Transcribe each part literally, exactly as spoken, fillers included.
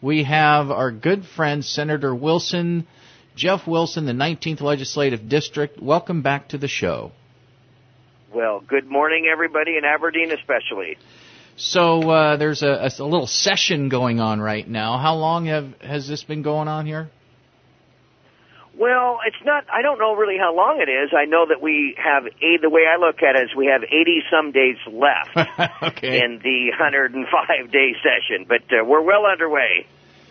we have our good friend, Senator Wilson, Jeff Wilson, the nineteenth Legislative District. Welcome back to the show. Well, good morning, everybody, in Aberdeen especially. So uh, there's a, a little session going on right now. How long have has this been going on here? Well, it's not, I don't know really how long it is. I know that we have, the way I look at it is we have eighty-some days left okay. in the one hundred five day session, but uh, we're well underway.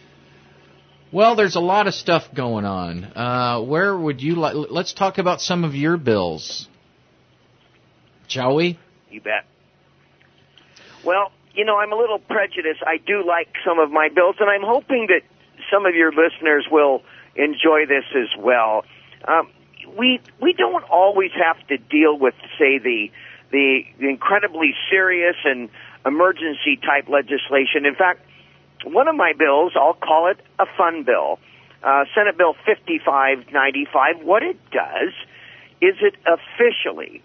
Well, there's a lot of stuff going on. Uh, where would you like, let's talk about some of your bills, shall we? You bet. Well, you know, I'm a little prejudiced. I do like some of my bills, and I'm hoping that some of your listeners will enjoy this as well. Um, we we don't always have to deal with, say, the the incredibly serious and emergency type legislation. In fact, one of my bills, I'll call it a fun bill, uh, Senate Bill fifty-five ninety-five. What it does is it officially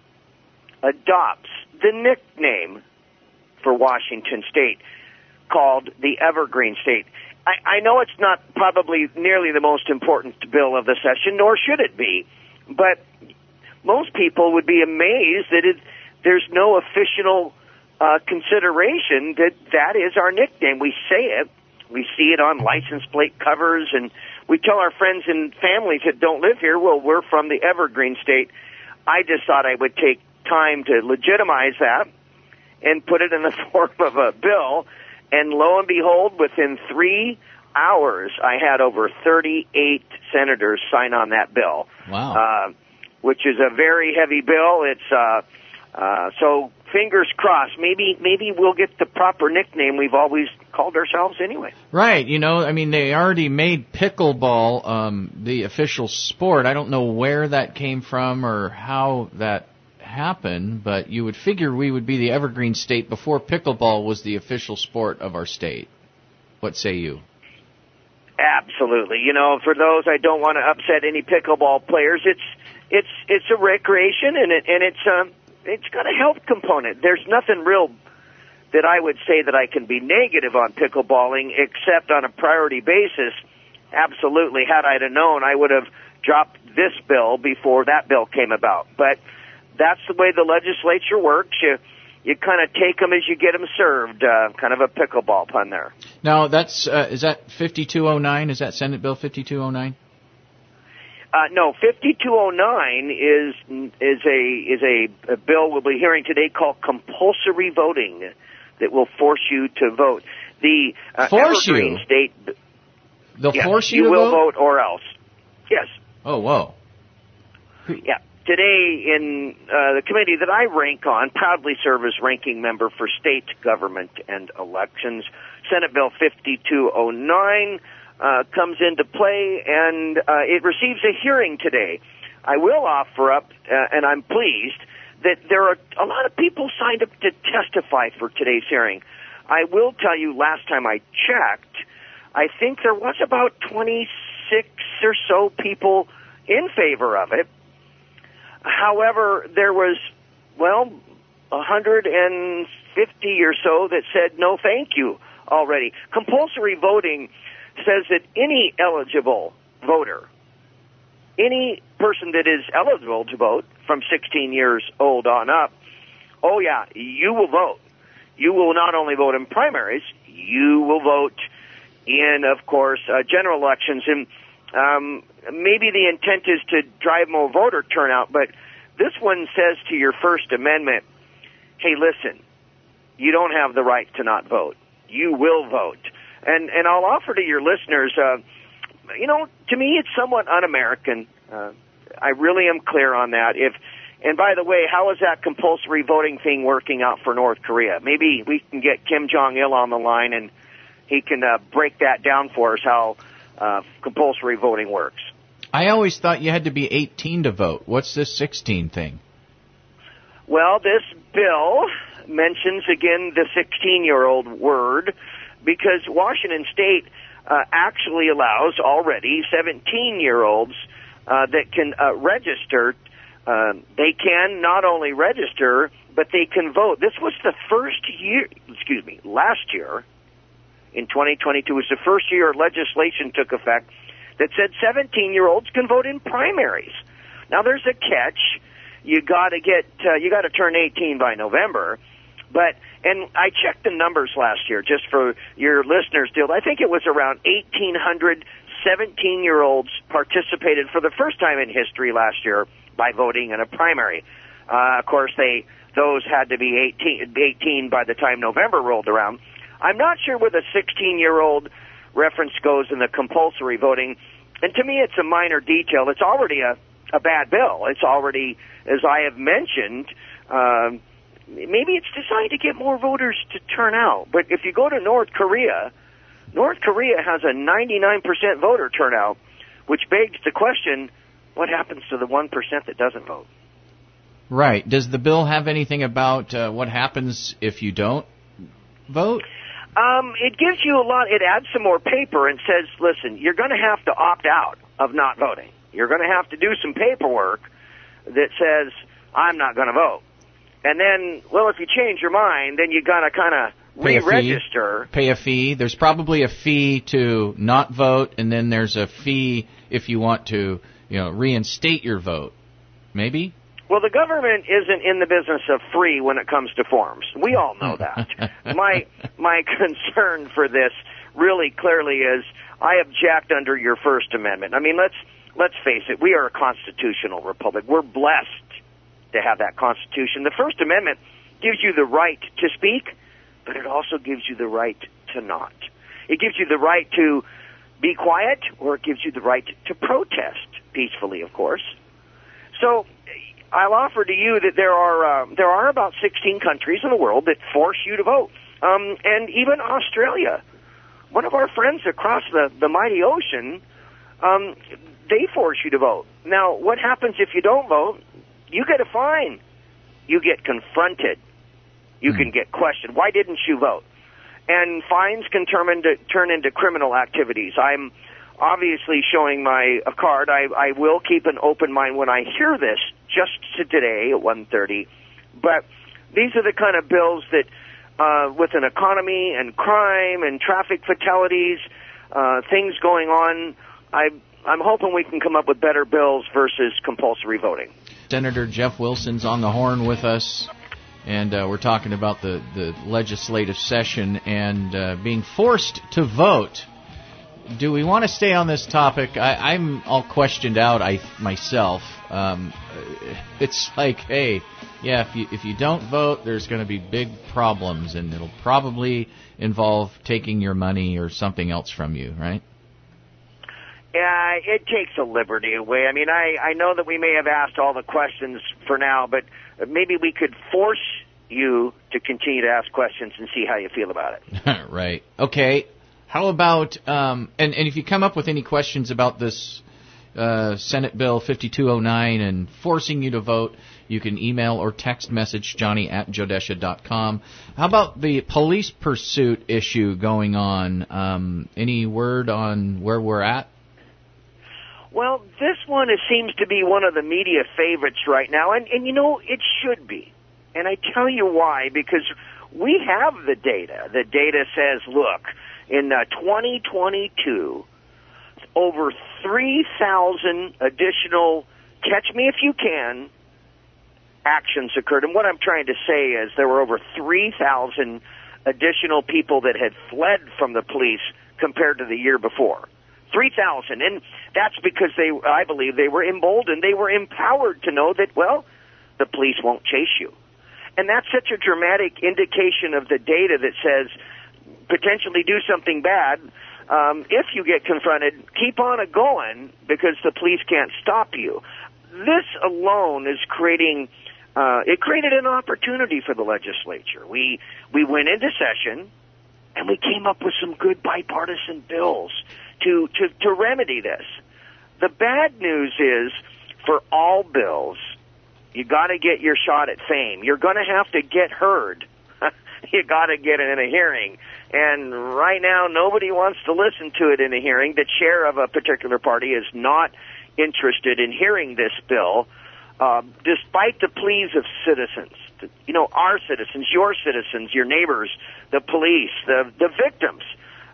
adopts the nickname for Washington State called the Evergreen State. I, I know it's not probably nearly the most important bill of the session, nor should it be, but most people would be amazed that it, there's no official uh, consideration that that is our nickname. We say it, we see it on license plate covers, and we tell our friends and families that don't live here, well, we're from the Evergreen State. I just thought I would take time to legitimize that and put it in the form of a bill. And lo and behold, within three hours, I had over thirty-eight senators sign on that bill. Wow. Uh, which is a very heavy bill. It's uh, uh, so fingers crossed. Maybe maybe we'll get the proper nickname we've always called ourselves anyway. Right. You know, I mean, they already made pickleball um, the official sport. I don't know where that came from or how that happen, but you would figure we would be the Evergreen State before pickleball was the official sport of our state. What say you? Absolutely. You know, for those, I don't want to upset any pickleball players. It's it's it's a recreation, and it and it's um it's got a health component. There's nothing real that I would say that I can be negative on pickleballing, except on a priority basis. Absolutely, had I have known, I would have dropped this bill before that bill came about. But that's the way the legislature works. You you kind of take them as you get them served. Uh, kind of a pickleball pun there. Now, that's uh, is that fifty-two oh nine? Is that Senate Bill fifty-two oh nine? Uh, no, fifty-two oh nine is is a is a, a bill we'll be hearing today called compulsory voting that will force you to vote. The uh, force Evergreen you? State. They'll yeah, force you, you to will vote? vote or else. Yes. Oh, whoa. Yeah. Today, in uh, the committee that I rank on, proudly serve as ranking member for state government and elections, Senate Bill fifty-two oh nine uh, comes into play, and uh, it receives a hearing today. I will offer up, uh, and I'm pleased, that there are a lot of people signed up to testify for today's hearing. I will tell you, last time I checked, I think there was about twenty-six or so people in favor of it. However, there was, well, one hundred fifty or so that said no thank you already. Compulsory voting says that any eligible voter, any person that is eligible to vote from sixteen years old on up, oh yeah, you will vote. You will not only vote in primaries, you will vote in, of course, uh, general elections. And um, maybe the intent is to drive more voter turnout, but this one says to your First Amendment, hey, listen, you don't have the right to not vote. You will vote. And and I'll offer to your listeners, uh, you know, to me it's somewhat un-American. Uh, I really am clear on that. If And by the way, how is that compulsory voting thing working out for North Korea? Maybe we can get Kim Jong-il on the line and he can uh, break that down for us, how uh, compulsory voting works. I always thought you had to be eighteen to vote. What's this sixteen thing? Well, this bill mentions, again, the sixteen-year-old word, because Washington State uh, actually allows already seventeen-year-olds uh, that can uh, register. Uh, they can not only register, but they can vote. This was the first year, excuse me, last year, in twenty twenty-two was the first year legislation took effect that said seventeen-year-olds can vote in primaries. Now, there's a catch. You got to get, uh, you got to turn eighteen by November. But, and I checked the numbers last year, just for your listeners' deal. I think it was around eighteen hundred seventeen-year-olds participated for the first time in history last year by voting in a primary. Uh, of course, they those had to be eighteen, eighteen by the time November rolled around. I'm not sure where the sixteen-year-old reference goes in the compulsory voting. And to me, it's a minor detail. It's already a, a bad bill. It's already, as I have mentioned, um, maybe it's designed to get more voters to turn out. But if you go to North Korea, North Korea has a ninety-nine percent voter turnout, which begs the question, what happens to the one percent that doesn't vote? Right. Does the bill have anything about uh, what happens if you don't vote? Um, it gives you a lot. It adds some more paper and says, listen, you're going to have to opt out of not voting. You're going to have to do some paperwork that says, I'm not going to vote. And then, well, if you change your mind, then you got to kind of re-register. Pay a fee. There's probably a fee to not vote, and then there's a fee if you want to, you know, reinstate your vote. Maybe? Well, the government isn't in the business of free when it comes to forms. We all know that. my my concern for this really clearly is I object under your First Amendment. I mean, let's let's face it. We are a constitutional republic. We're blessed to have that Constitution. The First Amendment gives you the right to speak, but it also gives you the right to not. It gives you the right to be quiet, or it gives you the right to protest peacefully, of course. So I'll offer to you that there are uh, there are about sixteen countries in the world that force you to vote, um, and even Australia, one of our friends across the, the mighty ocean, um, they force you to vote. Now, what happens if you don't vote? You get a fine. You get confronted. You mm. can get questioned. Why didn't you vote? And fines can turn into, turn into criminal activities. I'm obviously showing my a card. I, I will keep an open mind when I hear this, just today at one thirty. But these are the kind of bills that, uh, with an economy and crime and traffic fatalities, uh, things going on, I, I'm hoping we can come up with better bills versus compulsory voting. Senator Jeff Wilson's on the horn with us, and uh, we're talking about the, the legislative session and uh, being forced to vote. Do we want to stay on this topic? I, I'm all questioned out I myself. Um, it's like, hey, yeah, if you if you don't vote, there's going to be big problems, and it'll probably involve taking your money or something else from you, right? Yeah, it takes a liberty away. I mean, I, I know that we may have asked all the questions for now, but maybe we could force you to continue to ask questions and see how you feel about it. Right. Okay. How about, um, and, and if you come up with any questions about this uh, Senate Bill fifty-two oh nine and forcing you to vote, you can email or text message Johnny at Jodesha dot com. How about the police pursuit issue going on? Um, any word on where we're at? Well, this one is, seems to be one of the media favorites right now, and, and you know, it should be. And I tell you why, because we have the data. The data says, look, in uh, twenty twenty-two, over three thousand additional catch me if you can actions occurred. And what I'm trying to say is there were over three thousand additional people that had fled from the police compared to the year before. three thousand. And that's because they, I believe, they were emboldened. They were empowered to know that, well, the police won't chase you. And that's such a dramatic indication of the data that says potentially do something bad. Um, if you get confronted, keep on it going because the police can't stop you. This alone is creating, uh, it created an opportunity for the legislature. We, we went into session and we came up with some good bipartisan bills to, to, to remedy this. The bad news is for all bills, you got to get your shot at fame. You're going to have to get heard. You got to get it in a hearing. And right now, nobody wants to listen to it in a hearing. The chair of a particular party is not interested in hearing this bill, uh, despite the pleas of citizens. You know, our citizens, your citizens, your neighbors, the police, the, the victims.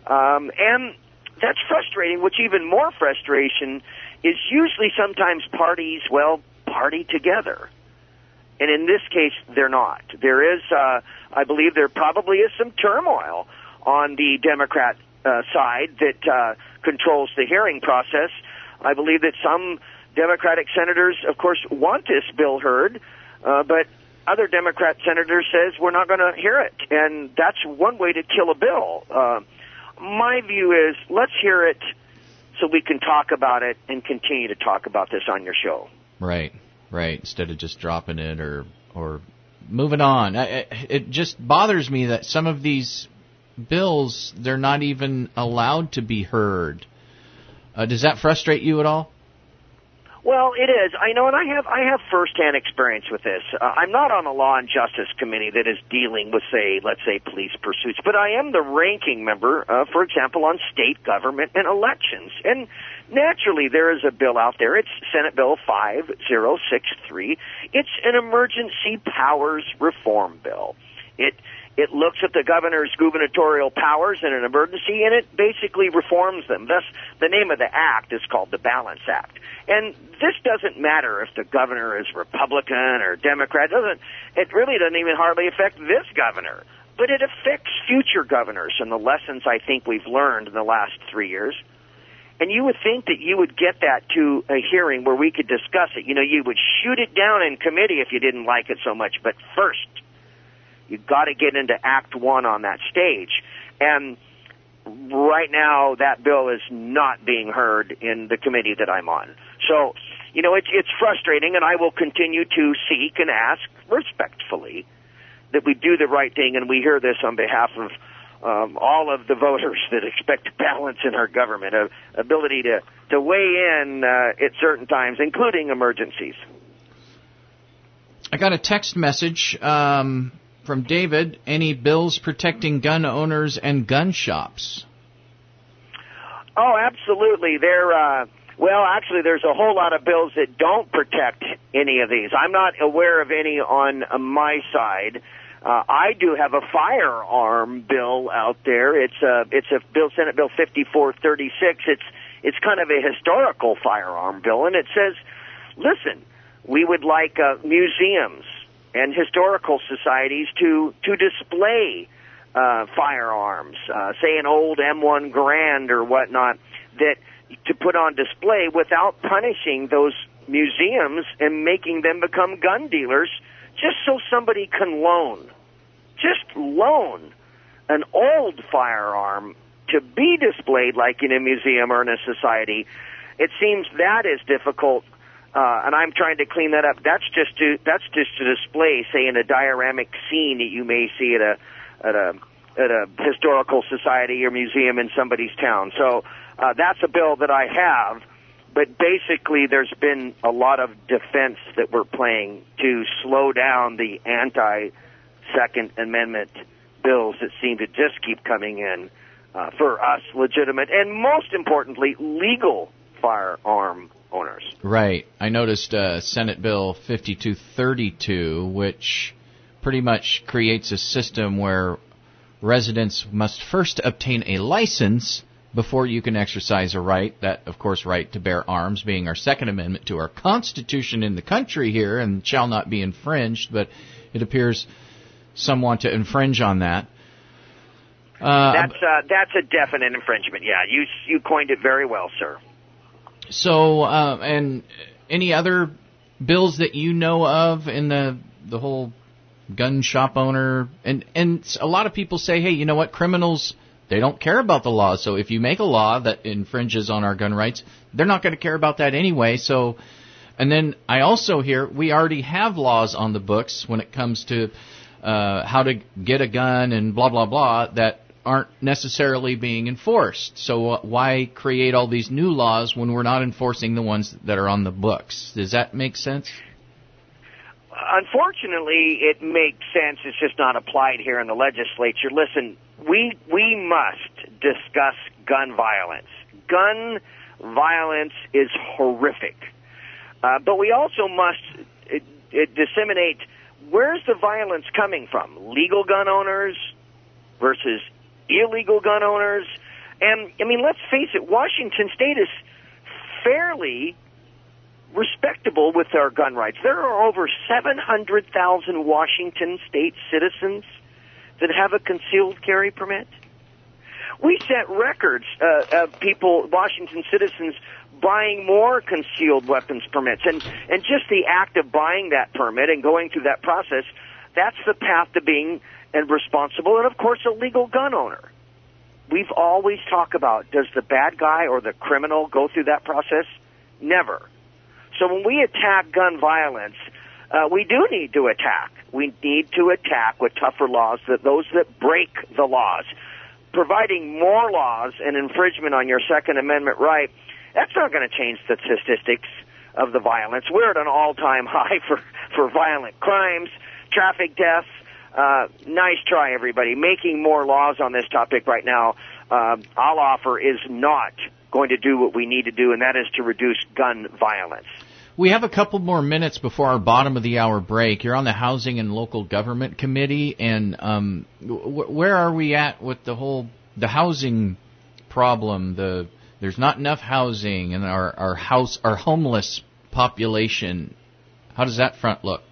Um, and that's frustrating, which even more frustration is usually sometimes parties, well, party together. And in this case, they're not. There is, uh, I believe there probably is some turmoil on the Democrat uh, side that uh, controls the hearing process. I believe that some Democratic senators, of course, want this bill heard, uh, but other Democrat senators says we're not going to hear it. And that's one way to kill a bill. Uh, my view is let's hear it so we can talk about it and continue to talk about this on your show. Right, right. Instead of just dropping it or or moving on. I, it just bothers me that some of these bills, they're not even allowed to be heard. Uh, does that frustrate you at all? Well, it is. I know, and I have I have firsthand experience with this. Uh, I'm not on a Law and Justice Committee that is dealing with, say, let's say, police pursuits, but I am the ranking member, uh, for example, on state government and elections. And naturally, there is a bill out there. It's Senate Bill five oh six three. It's an emergency powers reform bill. It It looks at the governor's gubernatorial powers in an emergency, and it basically reforms them. Thus, the name of the act is called the Balance Act. And this doesn't matter if the governor is Republican or Democrat. It doesn't. It really doesn't even hardly affect this governor. But it affects future governors and the lessons I think we've learned in the last three years. And you would think that you would get that to a hearing where we could discuss it. You know, you would shoot it down in committee if you didn't like it so much. But first, you've got to get into Act One on that stage. And right now, that bill is not being heard in the committee that I'm on. So, you know, it's it's frustrating, and I will continue to seek and ask respectfully that we do the right thing, and we hear this on behalf of um, all of the voters that expect balance in our government, a ability to, to weigh in uh, at certain times, including emergencies. I got a text message um, from David. Any bills protecting gun owners and gun shops? Oh, absolutely. They're... Uh, Well, actually, there's a whole lot of bills that don't protect any of these. I'm not aware of any on my side. Uh, I do have a firearm bill out there. It's a it's a bill, Senate Bill fifty-four thirty-six. It's it's kind of a historical firearm bill, and it says, listen, we would like uh, museums and historical societies to to display uh, firearms, uh, say an old M one Garand or whatnot, that to put on display without punishing those museums and making them become gun dealers, just so somebody can loan, just loan an old firearm to be displayed like in a museum or in a society. It seems that is difficult, uh, and I'm trying to clean that up. That's just to that's just to display, say, in a dioramic scene that you may see at a at a at a historical society or museum in somebody's town. So uh, that's a bill that I have, but basically there's been a lot of defense that we're playing to slow down the anti-Second Amendment bills that seem to just keep coming in uh, for us legitimate and, most importantly, legal firearm owners. Right. I noticed uh, Senate Bill fifty-two thirty-two, which pretty much creates a system where residents must first obtain a license before you can exercise a right, that, of course, right to bear arms being our Second Amendment to our Constitution in the country here and shall not be infringed, but it appears some want to infringe on that. Uh, that's uh, that's a definite infringement, yeah. You, you coined it very well, sir. So, uh, and any other bills that you know of in the the whole gun shop owner, and and a lot of people say, hey, you know what, criminals, they don't care about the law, so if you make a law that infringes on our gun rights, they're not going to care about that anyway. So, and then I also hear we already have laws on the books when it comes to uh, how to get a gun and blah blah blah that aren't necessarily being enforced. So uh, why create all these new laws when we're not enforcing the ones that are on the books? Does that make sense? Unfortunately, it makes sense. It's just not applied here in the legislature. Listen, we we must discuss gun violence. Gun violence is horrific. Uh, but we also must it, it disseminate where's the violence coming from? Legal gun owners versus illegal gun owners. And, I mean, let's face it, Washington State is fairly respectable with our gun rights. There are over seven hundred thousand Washington State citizens that have a concealed carry permit. We set records uh, of people, Washington citizens, buying more concealed weapons permits. And, and just the act of buying that permit and going through that process, that's the path to being a responsible and, of course, a legal gun owner. We've always talked about, does the bad guy or the criminal go through that process? Never. So when we attack gun violence, uh, we do need to attack. We need to attack with tougher laws, that those that break the laws. Providing more laws and infringement on your Second Amendment right, that's not going to change the statistics of the violence. We're at an all-time high for, for violent crimes, traffic deaths. Uh, nice try, everybody. Making more laws on this topic right now, uh, I'll offer, is not going to do what we need to do, and that is to reduce gun violence. We have a couple more minutes before our bottom of the hour break. You're on the Housing and Local Government Committee, and um, w- where are we at with the whole the housing problem? The there's not enough housing, and our our house our homeless population. How does that front look?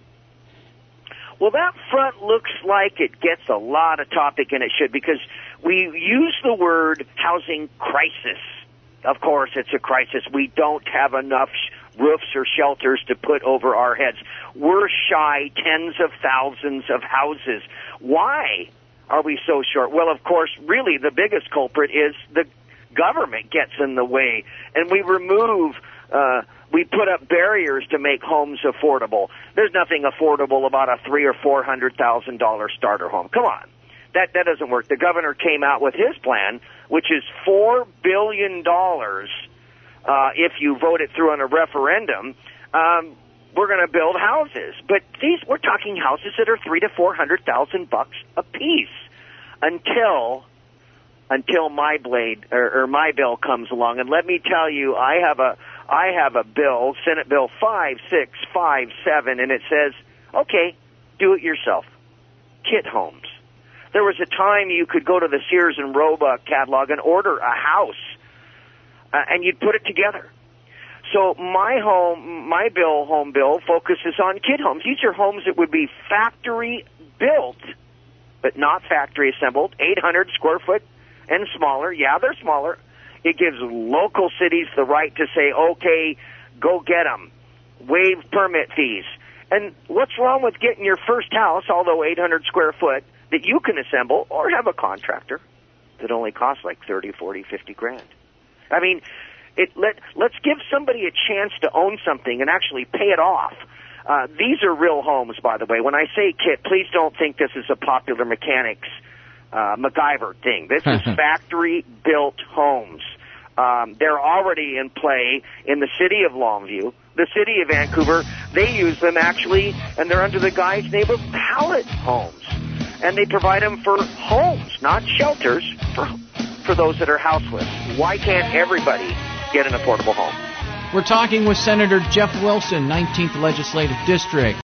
Well, that front looks like it gets a lot of topic, and it should, because we use the word housing crisis. Of course, it's a crisis. We don't have enough sh- roofs or shelters to put over our heads. We're shy tens of thousands of houses. Why are we so short? Well, of course, really the biggest culprit is the government gets in the way, and we remove, uh, we put up barriers to make homes affordable. There's nothing affordable about a three or four hundred thousand dollar starter home. Come on. That that doesn't work. The governor came out with his plan, which is four billion dollars uh, if you vote it through on a referendum. Um, we're going to build houses, but these we're talking houses that are three to four hundred thousand bucks a piece until until my blade or, or my bill comes along. And let me tell you, I have a I have a bill, Senate Bill five six five seven, and it says, okay, do it yourself, kit homes. There was a time you could go to the Sears and Roebuck catalog and order a house, uh, and you'd put it together. So my home, my bill, home bill, focuses on kit homes. These are homes that would be factory built, but not factory assembled, eight hundred square foot and smaller. Yeah, they're smaller. It gives local cities the right to say, okay, go get them, waive permit fees. And what's wrong with getting your first house, although eight hundred square foot, that you can assemble, or have a contractor that only costs like thirty, forty, fifty grand. I mean, it let let's give somebody a chance to own something and actually pay it off. Uh, these are real homes, by the way. When I say kit, please don't think this is a Popular Mechanics uh, MacGyver thing. This is factory-built homes. Um, they're already in play in the city of Longview, the city of Vancouver. They use them actually, and they're under the guise name of pallet homes. And they provide them for homes, not shelters, for for those that are houseless. Why can't everybody get an affordable home? We're talking with Senator Jeff Wilson, nineteenth Legislative District.